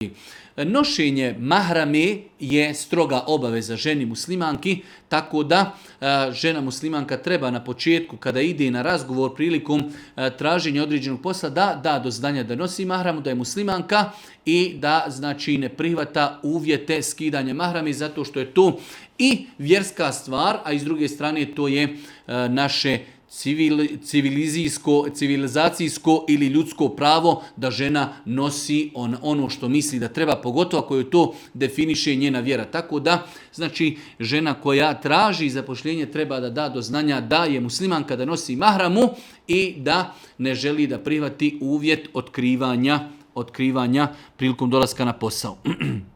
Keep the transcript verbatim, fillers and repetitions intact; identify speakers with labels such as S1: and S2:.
S1: Nošenje mahrame je stroga obaveza ženi muslimanki, tako da a, žena muslimanka treba na početku kada ide na razgovor prilikom a, traženja određenog posla da da do znanja da nosi mahramu, da je muslimanka i da znači ne prihvata uvjete skidanja mahrame zato što je to i vjerska stvar, a iz druge strane to je a, naše Civil, civilizijsko, civilizacijsko ili ljudsko pravo da žena nosi on, ono što misli da treba, pogotovo ako je to definiše njena vjera. Tako da, znači, žena koja traži zapošljenje treba da da do znanja da je muslimanka, da nosi mahramu i da ne želi da prihvati uvjet otkrivanja, otkrivanja prilikom dolaska na posao.